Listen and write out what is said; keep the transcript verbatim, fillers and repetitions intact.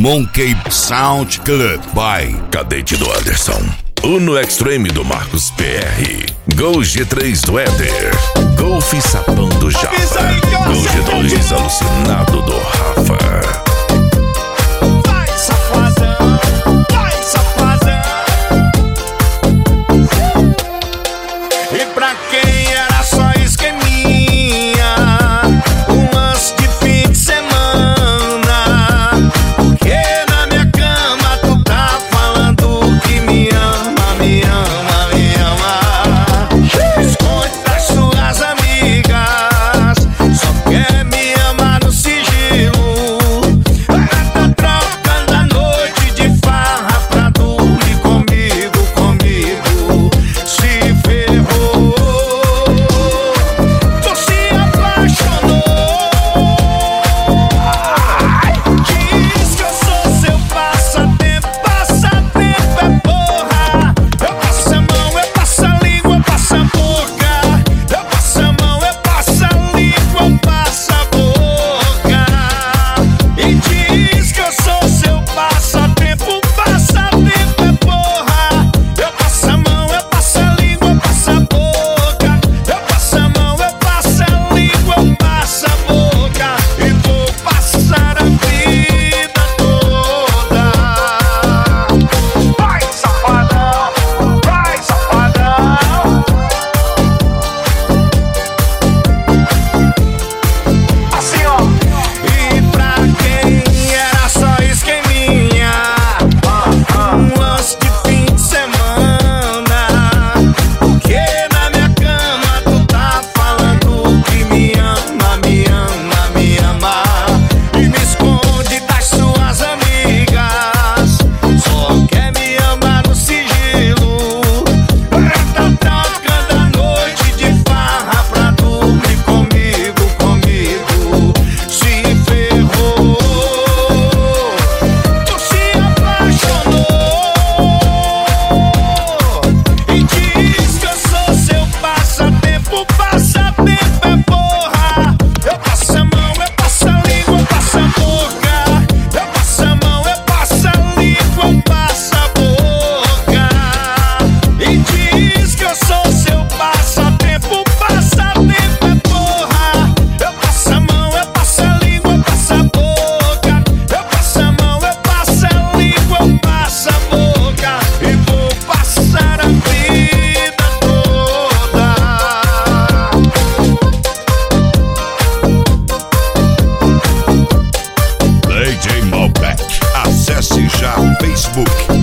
Monkey Sound Club by Cadete do Anderson. Uno Extreme do Marcos P R. Gol G três do Éder. Golf Sapão do Japa. Gol G dois Alucinado do Rafa. Vai, safadão, vai, safadão. E pra quem era só esqueminha, um lance de fim de semana, porque na minha cama tu tá falando que me ama, me ama, me ama. Esconde das suas amigas, só quer me amar no sigilo. Tá trocando a noite de farra pra dormir comigo, comigo. Se ferrou, tu se apaixonou. Diz que eu sou seu passatempo, passatempo é porra. Eu passo a mão, eu passo a língua, eu passo a boca. Eu passo a mão, eu passo a língua, eu passo a boca. E diz que eu sou seu passatempo, passatempo é porra. Eu passo a mão, eu passo a língua, eu passo a boca. Eu passo a mão, eu passo a língua, eu passo a boca. E vou passar a vida toda. Vai, safadão, vai, safadão. Assim, ó. E pra quem era só esqueminha, um lance de fim de semana, porque na minha cama tu tá falando que me ama, me ama, me ama. E me esconde das suas amigas, só quer me amar no sigilo. Tá trocando a noite de farra pra dormir comigo, comigo. Se ferrou, tu se apaixonou. E diz que eu sou seu passatempo, passatempo é porra. Eu passo a mão, eu passo a língua, eu passo a boca. Eu passo a mão, eu passo a língua, eu passo a boca. E diz que eu sou seu passatempo, passatempo é porra. Eu passo a mão, eu passo a língua, eu passo a boca. Eu passo a mão, eu passo a língua, eu passo a boca. E vou passar a vida toda. D J Malbec. Acesse já Facebook